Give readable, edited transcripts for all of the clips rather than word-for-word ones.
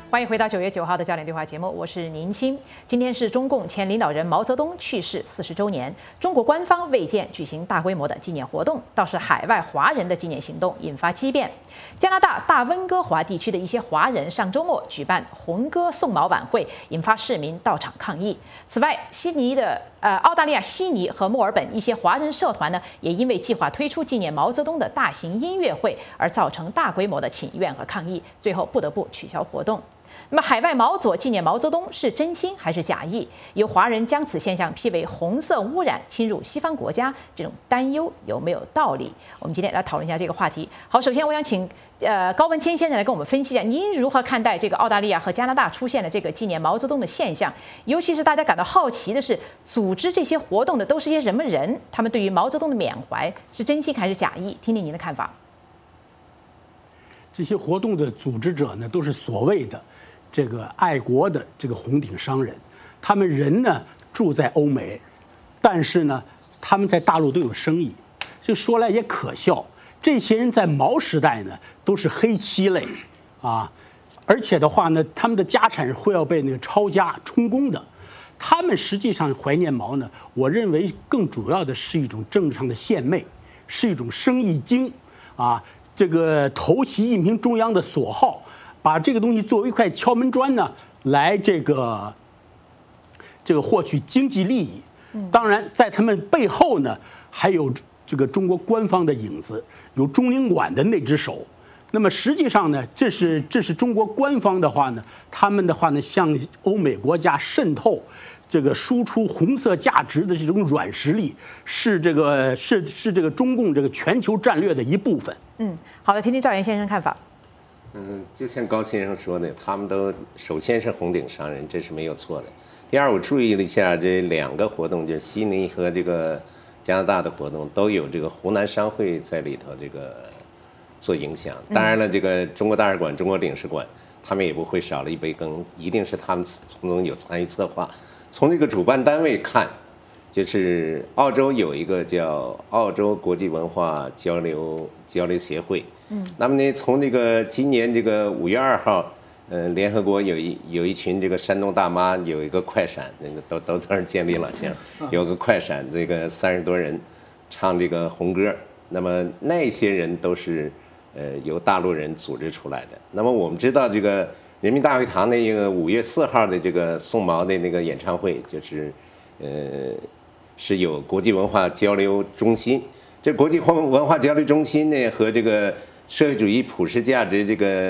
欢迎回到9月9号的焦点对话节目，我是宁青。今天是中共前领导人毛泽东去世40周年，中国官方未见举行大规模的纪念活动，倒是海外华人的纪念行动引发激变。加拿大大温哥华地区的一些华人上周末举办红歌送毛晚会，引发市民到场抗议。此外，澳大利亚悉尼和墨尔本一些华人社团呢，也因为计划推出纪念毛泽东的大型音乐会而造成大规模的请愿和抗议，最后不得不取消活动。那么，海外毛左纪念毛泽东是真心还是假意？有华人将此现象批为红色污染侵入西方国家，这种担忧有没有道理？我们今天来讨论一下这个话题。好，首先我想请高文谦先生来跟我们分析一下，您如何看待这个澳大利亚和加拿大出现的这个纪念毛泽东的现象？尤其是大家感到好奇的是，组织这些活动的都是些什么人？他们对于毛泽东的缅怀是真心还是假意？听听您的看法。 这些活动的组织者呢，都是所谓的这个爱国的这个红顶商人，他们人呢住在欧美，但是呢他们在大陆都有生意，就说来也可笑，这些人在毛时代呢都是黑七类啊，而且的话呢，他们的家产会要被那个抄家充公的。他们实际上怀念毛呢，我认为更主要的是一种政治上的献媚，是一种生意经啊，这个投其习近平中央的所好。把这个东西作为一块敲门砖呢，来这个获取经济利益。当然，在他们背后呢，还有这个中国官方的影子，有中领馆的那只手。那么实际上呢，这是中国官方的话呢，他们的话呢，向欧美国家渗透，这个输出红色价值的这种软实力，是这个中共这个全球战略的一部分。 好的，听听赵岩先生看法。 就像高先生说的，他们都首先是红顶商人，这是没有错的。第二，我注意了一下这两个活动，就是悉尼和这个加拿大的活动，都有这个湖南商会在里头这个做影响。当然了，这个中国大使馆、中国领事馆，他们也不会少了一杯羹，一定是他们从中有参与策划。从这个主办单位看，就是澳洲有一个叫澳洲国际文化交流协会。那么呢，从这个今年这个5月2号，联合国有一群这个山东大妈有一个快闪，那个都是建立了先生，有个快闪，这个30多人唱这个红歌。那么那些人都是由大陆人组织出来的。那么我们知道这个人民大会堂的一个5月4号的这个送毛的那个演唱会，就是是有国际文化交流中心。这国际文化交流中心呢和这个社会主义普世价值这个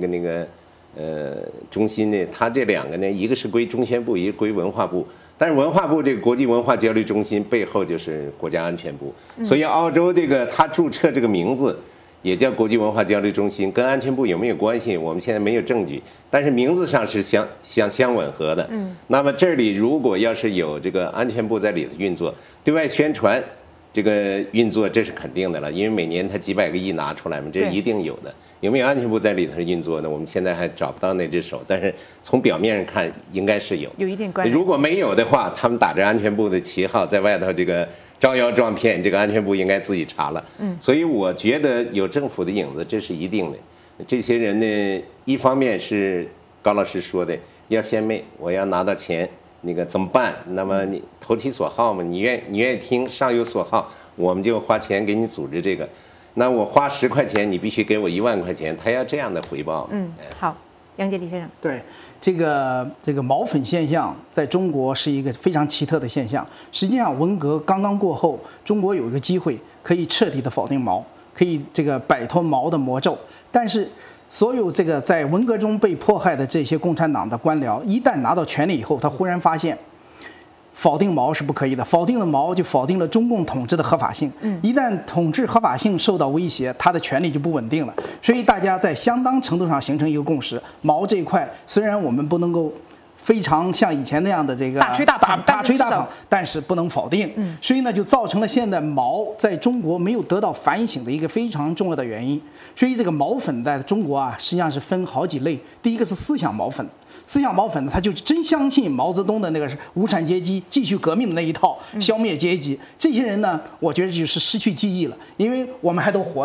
中心呢，它这两个呢，一个是归中宣部，一个归文化部。但是文化部这个国际文化交流中心背后就是国家安全部，所以澳洲这个它注册这个名字也叫国际文化交流中心，跟安全部有没有关系？我们现在没有证据，但是名字上是相吻合的。那么这里如果要是有这个安全部在里头运作，对外宣传。这个运作这是肯定的了，因为每年他几百个亿拿出来嘛，这是一定有的。有没有安全部在里头运作呢？我们现在还找不到那只手，但是从表面上看应该是有一定关系。 如果没有的话，他们打着安全部的旗号在外头这个招摇撞骗，这个安全部应该自己查了。所以我觉得有政府的影子，这是一定的。这些人呢，一方面是高老师说的要献媚，我要拿到钱。那个怎么办？那么你投其所好嘛，你愿意听，上有所好，我们就花钱给你组织这个。那我花10块钱，你必须给我1万块钱，他要这样的回报。 好，杨洁篪先生。 对，这个毛粉现象在中国是一个非常奇特的现象。实际上，文革刚刚过后，中国有一个机会可以彻底的否定毛，可以这个摆脱毛的魔咒，但是。所有这个在文革中被迫害的这些共产党的官僚，一旦拿到权力以后，他忽然发现，否定毛是不可以的，否定了毛就否定了中共统治的合法性。一旦统治合法性受到威胁，他的权力就不稳定了。所以大家在相当程度上形成一个共识：毛这一块虽然我们不能够非常像以前那样的这个大吹大捧，但是不能否定。所以呢，就造成了现在毛在中国没有得到反省的一个非常重要的原因。所以这个毛粉在中国啊，实际上是分好几类。第一个是思想毛粉，思想毛粉呢，他就真相信毛泽东的那个无产阶级继续革命的那一套，消灭阶级。这些人呢，我觉得就是失去记忆了，因为我们还都活着。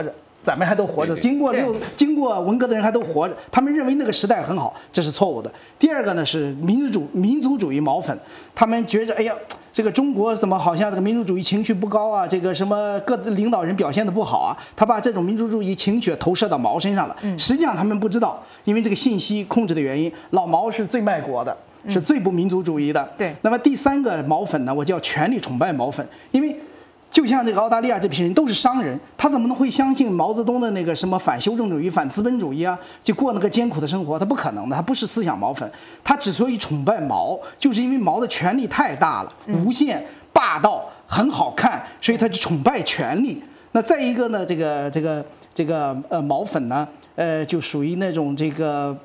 咱们还都活着，经过文革的人还都活着，他们认为那个时代很好，这是错误的。第二个呢是民族主义毛粉，他们觉着哎呀，这个中国怎么好像这个民族主义情绪不高啊，这个什么各领导人表现的不好啊，他把这种民族主义情绪投射到毛身上了。实际上他们不知道，因为这个信息控制的原因，老毛是最卖国的。是最不民族主义的。 对。 那么第三个毛粉呢，我叫权力崇拜毛粉，因为就像这个澳大利亚这批人都是商人，他怎么能会相信毛泽东的那个什么反修正主义、反资本主义啊，就过那个艰苦的生活？他不可能的，他不是思想毛粉。他之所以崇拜毛，就是因为毛的权力太大了，无限霸道，很好看，所以他就崇拜权力。那再一个呢，这个毛粉呢，就属于那种这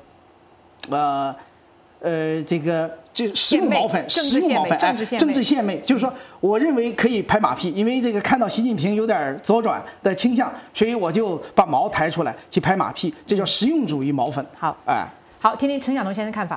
实用毛粉，实用毛粉，政治献媚，就是说，我认为可以拍马屁，因为这个看到习近平有点左转的倾向，所以我就把毛抬出来去拍马屁，这叫实用主义毛粉。 好，好，听听陈晓东先生看法。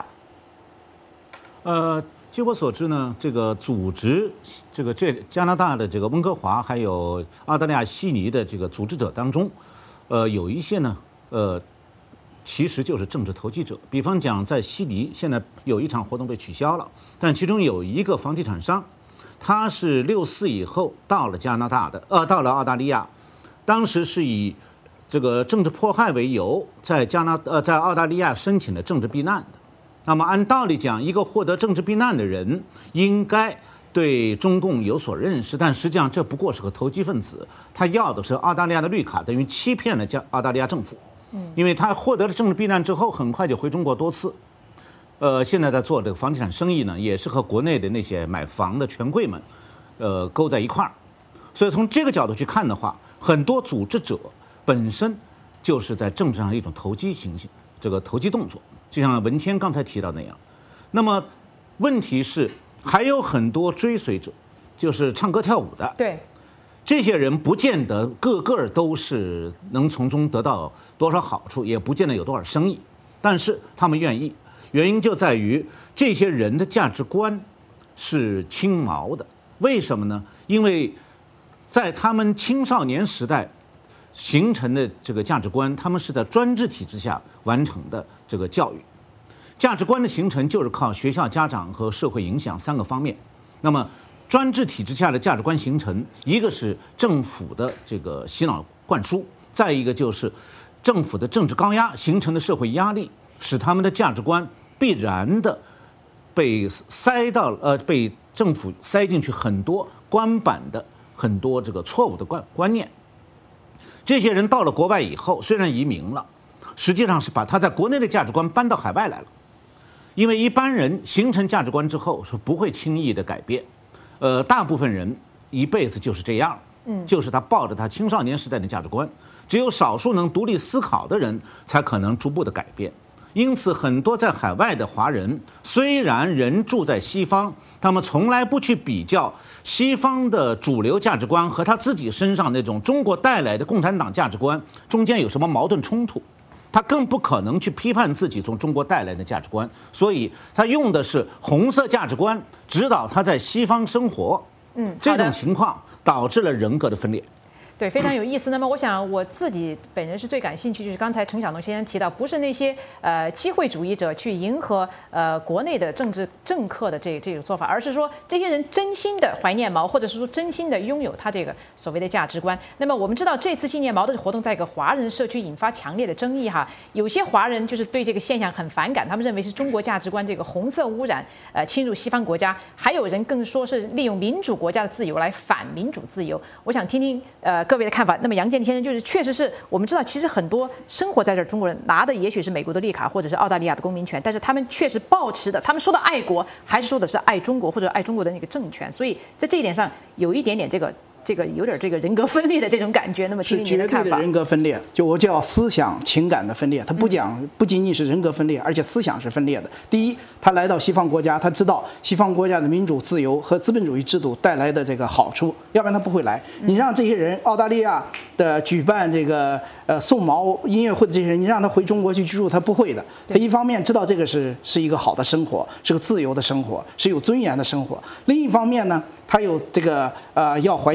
据我所知呢，这个组织这加拿大的这个温哥华还有澳大利亚悉尼的这个组织者当中，有一些呢，其实就是政治投机者。比方讲，在悉尼现在有一场活动被取消了，但其中有一个房地产商，他是64以后到了加拿大的，到了澳大利亚，当时是以这个政治迫害为由，在澳大利亚申请了政治避难的。那么按道理讲，一个获得政治避难的人应该对中共有所认识，但实际上这不过是个投机分子，他要的是澳大利亚的绿卡，等于欺骗了澳大利亚政府。因为他获得了政治避难之后，很快就回中国多次。现在在做这个房地产生意呢，也是和国内的那些买房的权贵们，勾在一块儿。所以从这个角度去看的话，很多组织者本身就是在政治上一种投机动作，就像文谦刚才提到那样。那么问题是还有很多追随者，就是唱歌跳舞的。 对。 这些人不见得个个都是能从中得到多少好处，也不见得有多少生意，但是他们愿意，原因就在于这些人的价值观是轻毛的。为什么呢？因为在他们青少年时代形成的这个价值观，他们是在专制体制下完成的这个教育。价值观的形成就是靠学校、家长和社会影响3个方面。那么专制体制下的价值观形成，一个是政府的这个洗脑灌输，再一个就是政府的政治高压形成的社会压力，使他们的价值观必然的被被政府塞进去很多官版的很多这个错误的观念。这些人到了国外以后，虽然移民了，实际上是把他在国内的价值观搬到海外来了。因为一般人形成价值观之后是不会轻易的改变。大部分人一辈子就是这样，就是他抱着他青少年时代的价值观，只有少数能独立思考的人才可能逐步的改变。因此，很多在海外的华人虽然人住在西方，他们从来不去比较西方的主流价值观和他自己身上那种中国带来的共产党价值观中间有什么矛盾冲突，他更不可能去批判自己从中国带来的价值观，所以他用的是红色价值观指导他在西方生活。这种情况导致了人格的分裂。 对，非常有意思。那么，我想我自己本人是最感兴趣，就是刚才陈晓东先生提到，不是那些机会主义者去迎合国内的政客的这种做法，而是说这些人真心的怀念毛，或者是说真心的拥有他这个所谓的价值观。那么我们知道这次纪念毛的活动在一个华人社区引发强烈的争议哈，有些华人就是对这个现象很反感，他们认为是中国价值观这个红色污染侵入西方国家，还有人更说是利用民主国家的自由来反民主自由。我想听听各位的看法。那么杨建先生就是确实是我们知道，其实很多生活在这儿中国人拿的也许是美国的绿卡或者是澳大利亚的公民权，但是他们确实抱持的，他们说的爱国还是说的是爱中国或者爱中国的那个政权，所以在这一点上有一点点这个有点这个人格分裂的这种感觉。那么听听您的看法。是绝对的人格分裂，就我叫思想情感的分裂。它不仅仅是人格分裂，而且思想是分裂的。第一，他来到西方国家，他知道西方国家的民主自由和资本主义制度带来的这个好处，要不然他不会来。你让这些人，澳大利亚的举办这个送毛音乐会的这些人，你让他回中国去居住，他不会的。他一方面知道这个是一个好的生活，是个自由的生活，是有尊严的生活；另一方面呢，他有这个要怀旧。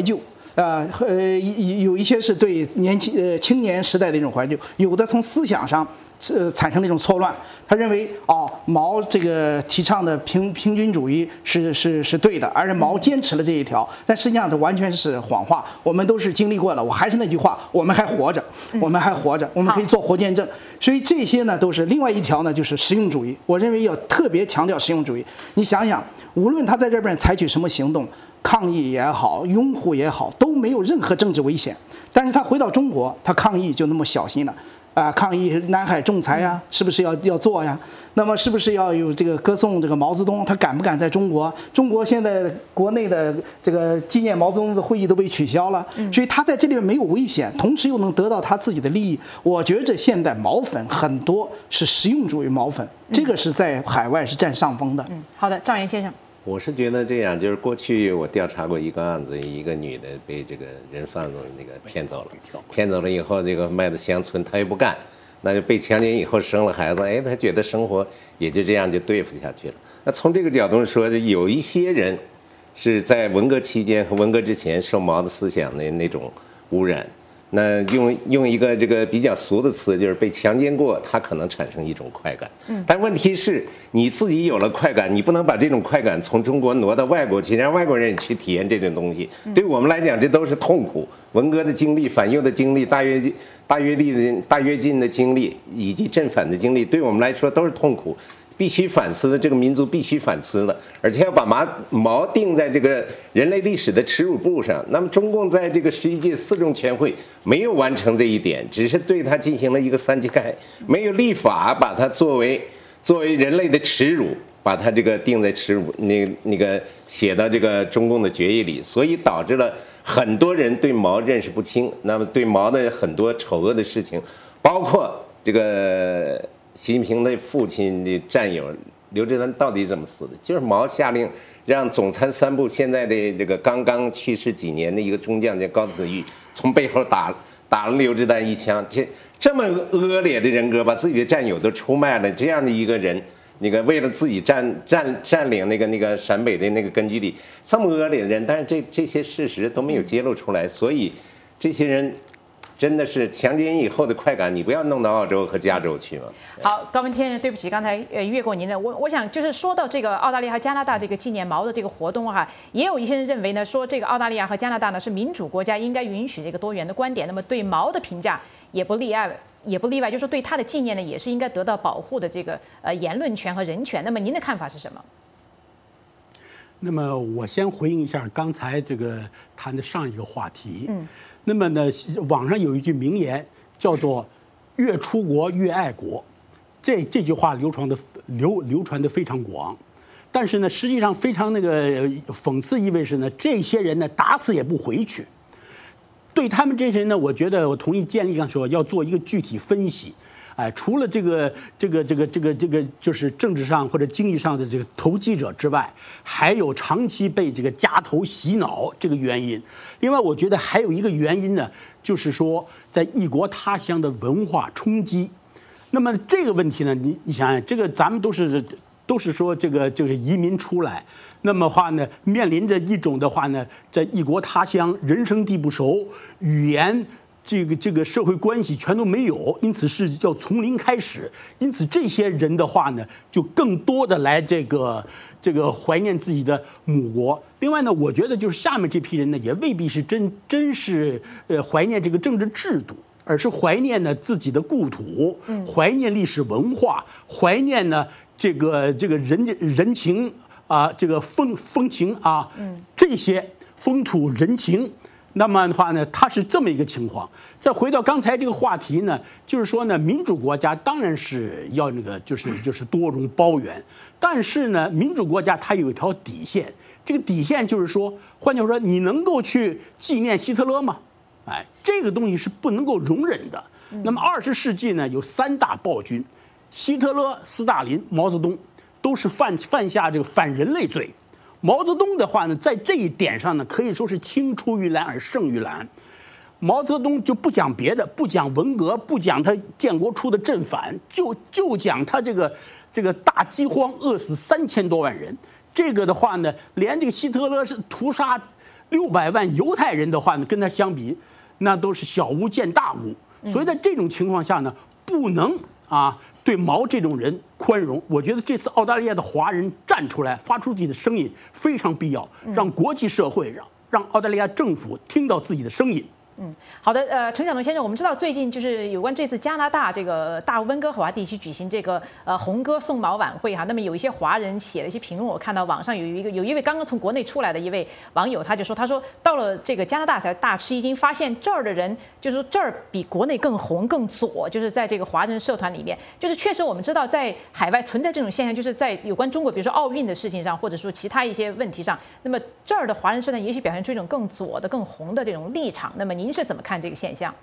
有一些是对青年时代的一种怀旧，有的从思想上产生了一种错乱。他认为毛这个提倡的平均主义是对的，而且毛坚持了这一条，但实际上它完全是谎话。我们都是经历过了，我还是那句话，我们还活着，我们还活着，我们可以做活见证。所以这些呢都是另外一条呢，就是实用主义。我认为要特别强调实用主义。你想想，无论他在这边采取什么行动，抗议也好，拥护也好，都没有任何政治危险。但是他回到中国，他抗议就那么小心了。抗议南海仲裁呀，是不是要做呀？那么是不是要有这个歌颂这个毛泽东？他敢不敢在中国？中国现在国内的这个纪念毛泽东的会议都被取消了，所以他在这里面没有危险，同时又能得到他自己的利益。我觉着现在毛粉很多是实用主义毛粉，这个是在海外是占上风的。 好的，赵岩先生。 我是觉得这样，就是过去我调查过一个案子，一个女的被这个人贩子那个骗走了以后，这个卖到乡村，她又不干，那就被强奸以后生了孩子，她觉得生活也就这样就对付下去了。那从这个角度说，有一些人是在文革期间和文革之前受毛的思想的那种污染。那用一个这个比较俗的词，就是被强奸过，他可能产生一种快感。但问题是你自己有了快感，你不能把这种快感从中国挪到外国去，让外国人去体验这种东西。对我们来讲，这都是痛苦。文革的经历、反右的经历、大跃进的经历，以及正反的经历，对我们来说都是痛苦。必须反思的，这个民族必须反思的，而且要把毛定在这个人类历史的耻辱簿上。那么中共在这个11届4中全会没有完成这一点，只是对它进行了一个3级开，没有立法把它作为人类的耻辱，把它这个定在耻辱那个写到这个中共的决议里，所以导致了很多人对毛认识不清。那么对毛的很多丑恶的事情，包括这个习近平的父亲的战友刘志丹到底怎么死的？就是毛下令让总参三部现在的这个刚刚去世几年的一个中将叫高子玉，从背后打了刘志丹一枪。这么恶劣的人格，把自己的战友都出卖了，这样的一个人，那个为了自己占领那个陕北的那个根据地，这么恶劣的人，但是这些事实都没有揭露出来，所以这些人真的是强奸以后的快感，你不要弄到澳洲和加州去嘛。 好，高文先生，对不起，刚才越过您的，我想就是说到这个澳大利亚和加拿大这个纪念毛的这个活动哈，也有一些人认为呢，说这个澳大利亚和加拿大呢是民主国家，应该允许这个多元的观点，那么对毛的评价也不例外，就是说对他的纪念呢也是应该得到保护的这个言论权和人权。那么您的看法是什么？ 那么我先回应一下刚才这个谈的上一个话题。那么呢，网上有一句名言叫做“越出国越爱国”，这句话流传的非常广。但是呢，实际上非常那个讽刺意味是呢，这些人呢打死也不回去。对他们这些人呢，我觉得我同意建立上说要做一个具体分析。除了这个就是政治上或者经济上的这个投机者之外，还有长期被这个夹头洗脑这个原因。另外，我觉得还有一个原因呢，就是说在异国他乡的文化冲击。那么这个问题呢，你想想，这个咱们都是说这个就是移民出来，那么话呢，面临着一种的话呢，在异国他乡人生地不熟，语言。这个社会关系全都没有，因此是要从零开始。因此这些人的话呢，就更多的来这个怀念自己的母国。另外呢，我觉得就是下面这批人呢，也未必是真是怀念这个政治制度，而是怀念呢自己的故土，怀念历史文化，怀念呢这个人情啊，这个风情啊，这些风土人情。那么的话呢，它是这么一个情况。再回到刚才这个话题呢，就是说呢，民主国家当然是要那个就是多容包圆，但是呢，民主国家它有一条底线，这个底线就是说，换句话说，你能够去纪念希特勒吗？这个东西是不能够容忍的。那么20世纪呢，有3大暴君，希特勒、斯大林、毛泽东，都是犯下这个反人类罪。毛泽东的话呢，在这一点上呢，可以说是青出于蓝而胜于蓝。毛泽东就不讲别的，不讲文革，不讲他建国初的正反，就讲他这个大饥荒饿死3000多万人。这个的话呢，连这个希特勒是屠杀 600万犹太人的话呢，跟他相比，那都是小巫见大巫。所以在这种情况下呢，不能对毛这种人宽容。我觉得这次澳大利亚的华人站出来，发出自己的声音非常必要，让国际社会让澳大利亚政府听到自己的声音。 好的，陈晓农先生，我们知道最近就是有关这次加拿大这个大温哥华地区举行这个红歌送毛晚会哈，那么有一些华人写了一些评论，我看到网上有一位刚刚从国内出来的一位网友，他说到了这个加拿大才大吃一惊，发现这儿的人就是说这儿比国内更红更左，就是在这个华人社团里面，就是确实我们知道在海外存在这种现象，就是在有关中国比如说奥运的事情上，或者说其他一些问题上，那么这儿的华人社团也许表现出一种更左的更红的这种立场，那么您是怎么看这个现象？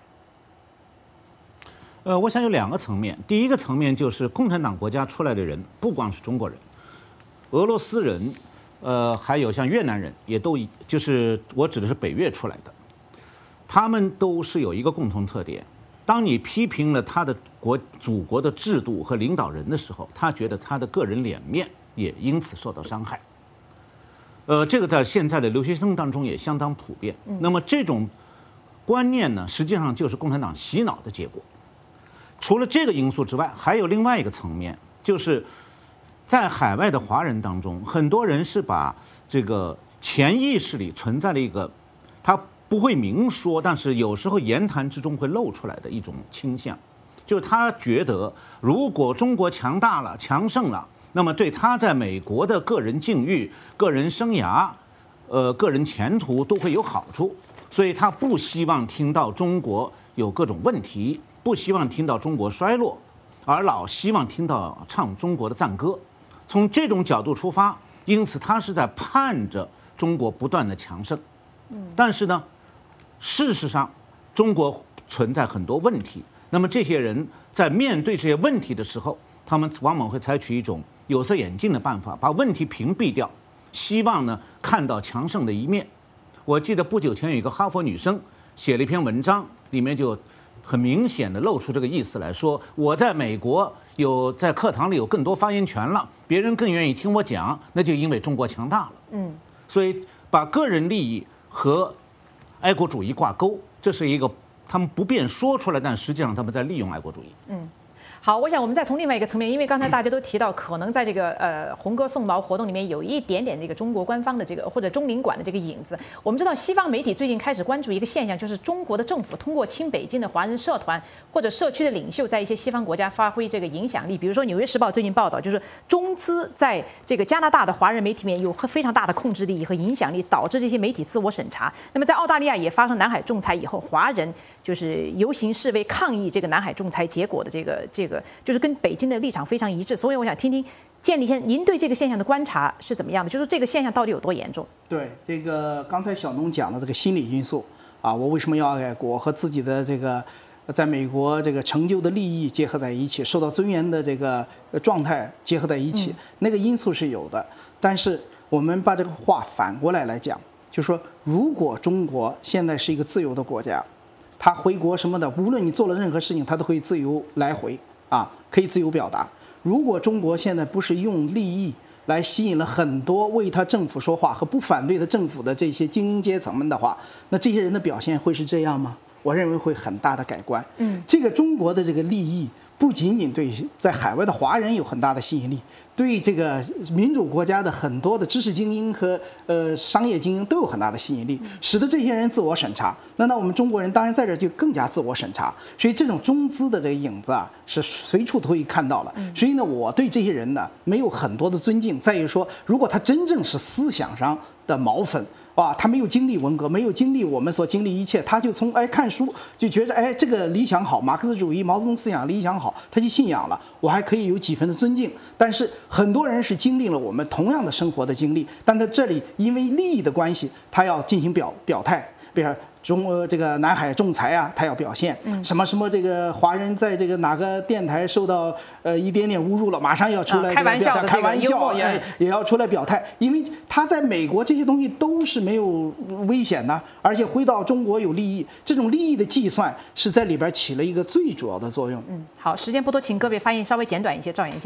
我想有2个层面。第一个层面就是共产党国家出来的人，不光是中国人，俄罗斯人，还有像越南人，也都就是我指的是北越出来的，他们都是有一个共同特点：当你批评了他的祖国的制度和领导人的时候，他觉得他的个人脸面也因此受到伤害。这个在现在的留学生当中也相当普遍。那么这种观念呢，实际上就是共产党洗脑的结果。除了这个因素之外，还有另外一个层面，就是在海外的华人当中，很多人是把这个潜意识里存在了一个他不会明说，但是有时候言谈之中会露出来的一种倾向，就是他觉得如果中国强大了、强盛了，那么对他在美国的个人境遇、个人生涯、个人前途都会有好处，所以他不希望听到中国有各种问题，不希望听到中国衰落，而老希望听到唱中国的赞歌。从这种角度出发，因此他是在盼着中国不断的强盛。但是呢，事实上中国存在很多问题。那么这些人在面对这些问题的时候，他们往往会采取一种有色眼镜的办法，把问题屏蔽掉，希望呢看到强盛的一面。我记得不久前有一个哈佛女生写了一篇文章，里面就很明显的露出这个意思来说，我在美国在课堂里有更多发言权了，别人更愿意听我讲，那就因为中国强大了。所以把个人利益和爱国主义挂钩，这是一个他们不便说出来，但实际上他们在利用爱国主义。 好，我想我们再从另外一个层面，因为刚才大家都提到，可能在这个红歌送毛活动里面有一点点这个中国官方的这个或者中领馆的这个影子。我们知道西方媒体最近开始关注一个现象，就是中国的政府通过亲北京的华人社团或者社区的领袖，在一些西方国家发挥这个影响力。比如说《纽约时报》最近报道，就是中资在这个加拿大的华人媒体里面有非常大的控制力和影响力，导致这些媒体自我审查。那么在澳大利亚也发生南海仲裁以后，华人就是游行示威抗议这个南海仲裁结果的这个就是跟北京的立场非常一致，所以我想听听建立先您对这个现象的观察是怎么样的？就是这个现象到底有多严重？ 对，这个刚才小农讲的这个心理因素啊，我为什么要爱国和自己的这个在美国这个成就的利益结合在一起，受到尊严的这个状态结合在一起，那个因素是有的。但是我们把这个话反过来讲，就是说，如果中国现在是一个自由的国家，他回国什么的，无论你做了任何事情，他都可以自由来回。可以自由表达。如果中国现在不是用利益来吸引了很多为他政府说话和不反对的政府的这些精英阶层们的话，那这些人的表现会是这样吗？我认为会很大的改观。这个中国的这个利益不仅仅对在海外的华人有很大的吸引力，对这个民主国家的很多的知识精英和商业精英都有很大的吸引力，使得这些人自我审查。那我们中国人当然在这就更加自我审查，所以这种中资的这个影子是随处都可以看到了。所以我对这些人呢没有很多的尊敬，在于说，如果他真正是思想上的毛粉。他没有经历文革，没有经历我们所经历一切，他就从看书就觉得这个理想好，马克思主义、毛泽东思想理想好，他就信仰了，我还可以有几分的尊敬。但是很多人是经历了我们同样的生活的经历，但在这里因为利益的关系，他要进行表态，比如这个南海仲裁他要表现什么这个华人在这个哪个电台受到一点点侮辱了，马上要出来开玩笑也要出来表态，因为他在美国这些东西都是没有危险的，而且回到中国有利益，这种利益的计算是在里边起了一个最主要的作用。 好，时间不多，请各位发言稍微简短一些。赵岩先生。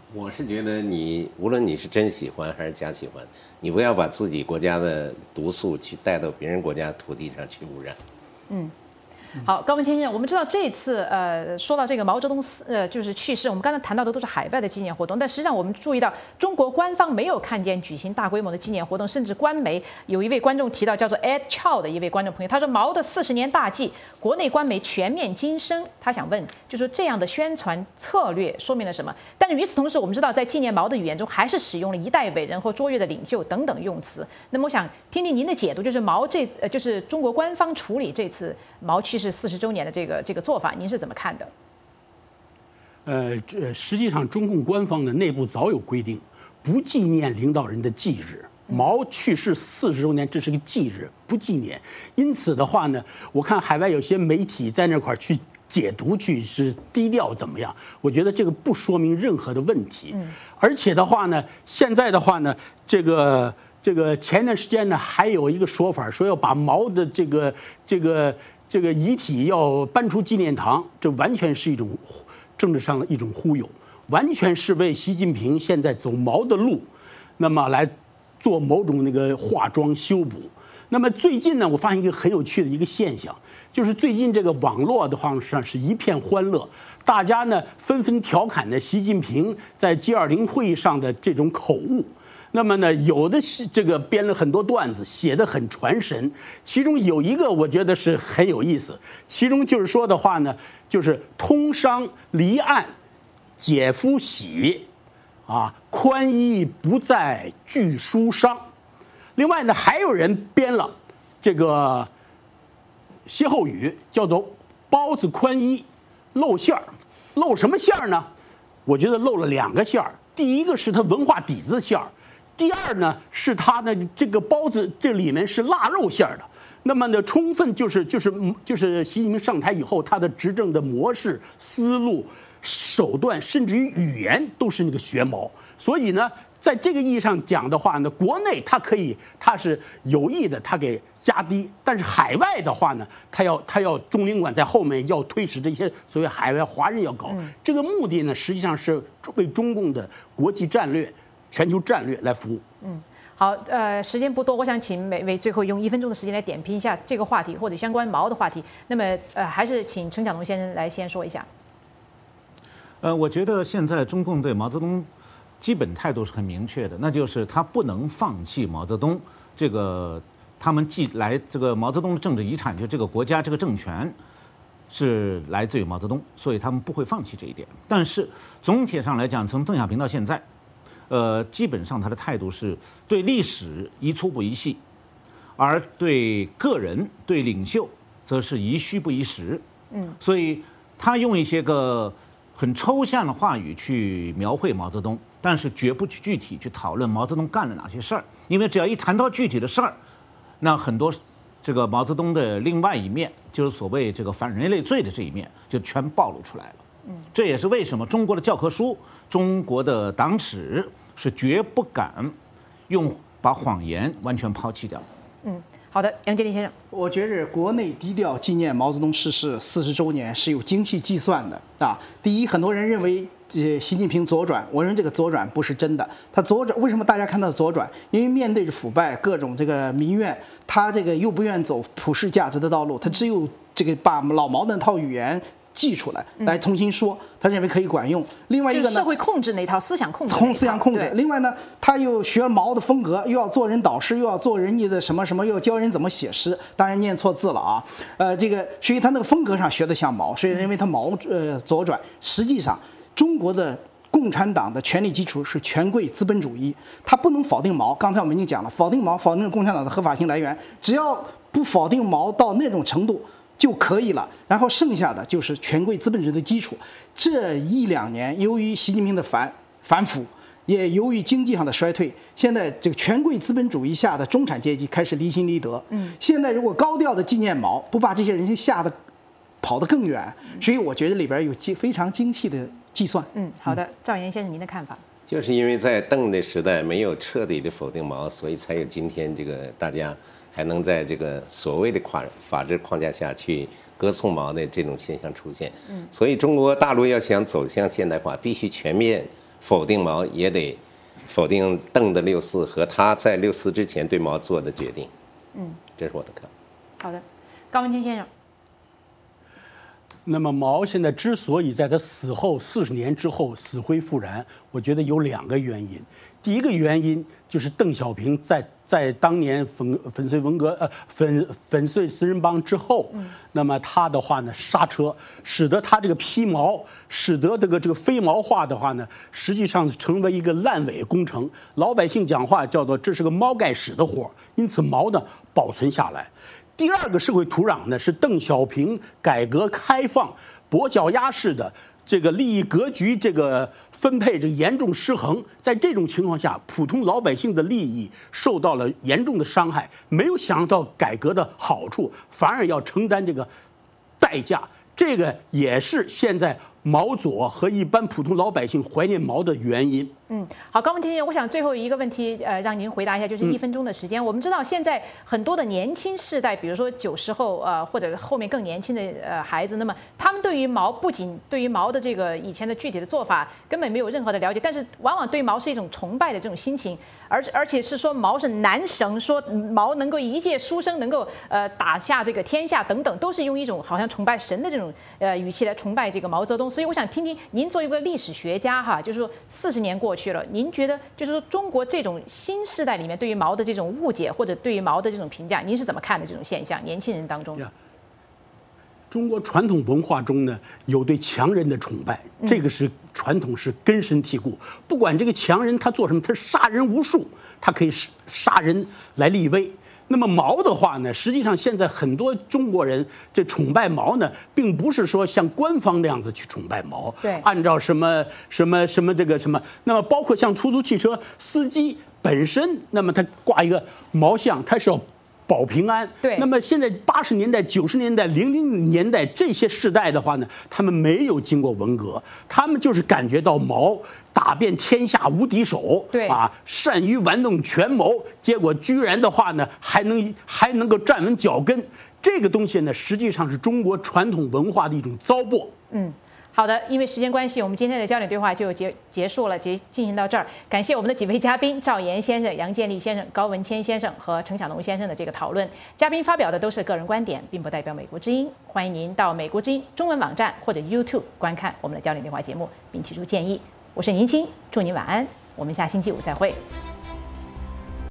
我是觉得无论你是真喜欢还是假喜欢，你不要把自己国家的毒素去带到别人国家土地上去污染。 好，高文先生，我们知道这次说到这个毛泽东就是去世，我们刚才谈到的都是海外的纪念活动，但实际上我们注意到中国官方没有看见举行大规模的纪念活动，甚至官媒有一位观众提到叫做 Ed Chow 的一位观众朋友，他说毛的40年大计，国内官媒全面晋升，他想问，就是这样的宣传策略说明了什么？但是与此同时，我们知道在纪念毛的语言中还是使用了一代伟人或卓越的领袖等等用词。那么我想听听您的解读，就是就是中国官方处理这次毛去世40周年的这个做法，您是怎么看的？ 实际上中共官方的内部早有规定，不纪念领导人的忌日。毛去世40周年，这是个忌日，不纪念。因此的话呢，我看海外有些媒体在那块去解读，是低调怎么样？我觉得这个不说明任何的问题。而且的话呢，现在的话呢，这个前段时间呢，还有一个说法，说要把毛的这个遗体要搬出纪念堂，这完全是一种政治上的一种忽悠，完全是为习近平现在走毛的路，那么来做某种那个化妆修补。那么最近呢，我发现一个很有趣的一个现象，就是最近这个网络的话上是一片欢乐，大家呢纷纷调侃的习近平在 G20 会议上的这种口误。那么呢，有的是这个编了很多段子，写得很传神。其中有一个我觉得是很有意思，其中就是说的话呢，就是通商离岸，姐夫喜，宽衣不再惧书商。另外呢，还有人编了这个歇后语，叫做包子宽衣露馅儿。露什么馅儿呢？我觉得露了2个馅儿。第一个是他文化底子的馅儿。第二呢，是他的这个包子这里面是腊肉馅的，那么呢，充分就是习近平上台以后，他的执政的模式、思路、手段，甚至于语言都是那个学毛。所以呢，在这个意义上讲的话呢，国内他是有意的，他给压低，但是海外的话呢，他要中领馆在后面要推使这些所谓海外华人要搞，这个目的呢，实际上是为中共的国际战略、全球战略来服务。 好，时间不多，我想请每位最后用1分钟的时间来点评一下这个话题或者相关毛的话题。那么，还是请陈小龙先生来先说一下。 我觉得现在中共对毛泽东基本态度是很明确的，那就是他不能放弃毛泽东这个他们寄来这个毛泽东的政治遗产，就这个国家这个政权是来自于毛泽东，所以他们不会放弃这一点。但是总体上来讲，从邓小平到现在，基本上他的态度是对历史宜粗不宜细，而对个人、对领袖则是宜虚不宜实。所以他用一些个很抽象的话语去描绘毛泽东，但是绝不去具体去讨论毛泽东干了哪些事儿，因为只要一谈到具体的事儿，那很多这个毛泽东的另外一面，就是所谓这个反人类罪的这一面，就全暴露出来了。这也是为什么中国的教科书、中国的党史是绝不敢把谎言完全抛弃掉。 好的，杨洁篪先生， 我觉着国内低调纪念毛泽东逝世40周年是有精细计算的啊。第一，很多人认为习近平左转，我认为这个左转不是真的。他左转，为什么大家看到左转？因为面对着腐败、各种这个民怨，他这个又不愿走普世价值的道路，他只有这个把老毛那套语言寄出来重新说，他认为可以管用。另外一个呢， 就是社会控制那套思想控制， 思想控制。另外呢，他又学毛的风格，又要做人导师，又要做人家的什么什么，又要教人怎么写诗。当然念错字了啊，所以他那个风格上学的像毛，所以认为他毛左转。实际上，中国的共产党的权力基础是权贵资本主义，他不能否定毛。刚才我们已经讲了，否定毛，否定共产党的合法性来源，只要不否定毛到那种程度就可以了，然后剩下的就是权贵资本主义的基础。这1-2年，由于习近平的反腐，也由于经济上的衰退，现在这个权贵资本主义下的中产阶级开始离心离德。现在如果高调的纪念毛，不把这些人吓得跑得更远，所以我觉得里边有非常精细的计算。 好的，赵岩先生，您的看法？ 就是因为在邓的时代没有彻底的否定毛，所以才有今天这个大家还能在这个所谓的法治框架下去歌颂毛的这种现象出现。所以中国大陆要想走向现代化，必须全面否定毛，也得否定邓的6·4和他在6·4之前对毛做的决定。这是我的看法。 好的，高文谦先生。 那么毛现在之所以在他死后40年之后死灰复燃，我觉得有2个原因。第一个原因就是邓小平在当年粉碎四人帮之后，那么他的话呢刹车，使得他这个披毛，使得这个非毛化的话呢，实际上成为一个烂尾工程。老百姓讲话叫做这是个猫盖屎的活，因此毛呢保存下来。第二个社会土壤呢，是邓小平改革开放跛脚鸭式的这个利益格局这个分配严重失衡，在这种情况下，普通老百姓的利益受到了严重的伤害，没有享受到改革的好处，反而要承担这个代价。这个也是现在毛左和一般普通老百姓怀念毛的原因。 好，高文谦先生，我想最后一个问题，让您回答一下，就是1分钟的时间。我们知道现在很多的年轻世代，比如说90后或者后面更年轻的孩子，那么他们对于毛不仅对于毛的这个以前的具体的做法根本没有任何的了解，但是往往对毛是一种崇拜的这种心情，而且是说毛是男神，说毛能够一介书生能够打下这个天下等等，都是用一种好像崇拜神的这种语气来崇拜这个毛泽东。所以我想听听您作为一个历史学家哈，就是说40年过去了，您觉得就是说中国这种新时代里面对于毛的这种误解或者对于毛的这种评价，您是怎么看的这种现象？年轻人当中， 中国传统文化中呢，有对强人的崇拜，这个是传统，是根深蒂固。不管这个强人他做什么，他杀人无数，他可以杀人来立威。那么毛的话呢，实际上现在很多中国人这崇拜毛呢，并不是说像官方那样子去崇拜毛， 对， 按照什么这个什么，那么包括像出租汽车司机本身，那么他挂一个毛像，他是要保平安。 对。 那么现在80年代、90年代、00年代这些世代的话呢，他们没有经过文革，他们就是感觉到毛打遍天下无敌手， 对啊，善于玩弄权谋，结果居然的话呢，还能够站稳脚跟。这个东西呢，实际上是中国传统文化的一种糟粕。 好的，因为时间关系，我们今天的焦点对话就结束了，进行到这儿。感谢我们的几位嘉宾赵岩先生、杨建立先生、高文谦先生和陈小农先生的这个讨论。嘉宾发表的都是个人观点，并不代表美国之音。欢迎您到美国之音中文网站或者 YouTube 观看我们的焦点对话节目，并提出建议。我是宁青，祝您晚安，我们下星期五再会。